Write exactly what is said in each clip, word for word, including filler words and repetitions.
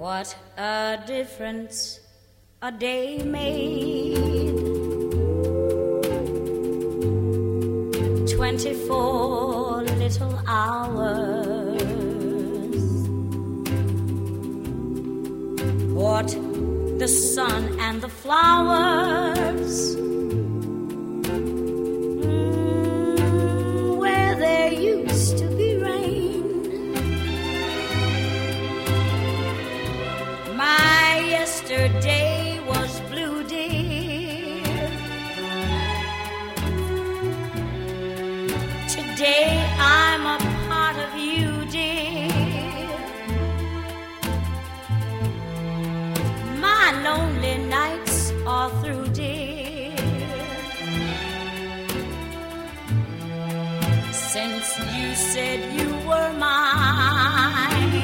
What a difference a day made. Twenty-four little hours. What the sun and the flowers. Mm, where there used to be rain. My yesterday was blue, dear. Today I'm a part of you, dear. My lonely nights are through, dear. Since you said you were mine.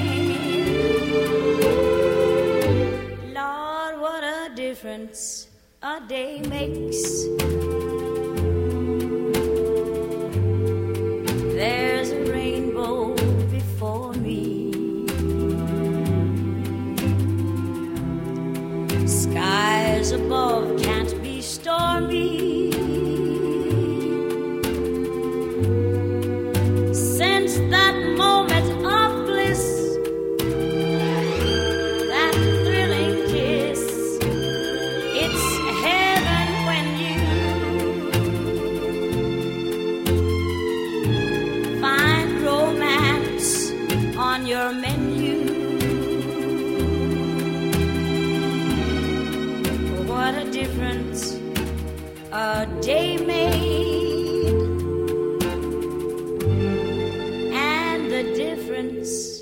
Lord, what a difference a day makes. There's a rainbow before me. Skies above can't be stormy. Since that moment of bliss, that thrilling kiss, it's heaven when you find romance on your menu. What a difference a day made, and the difference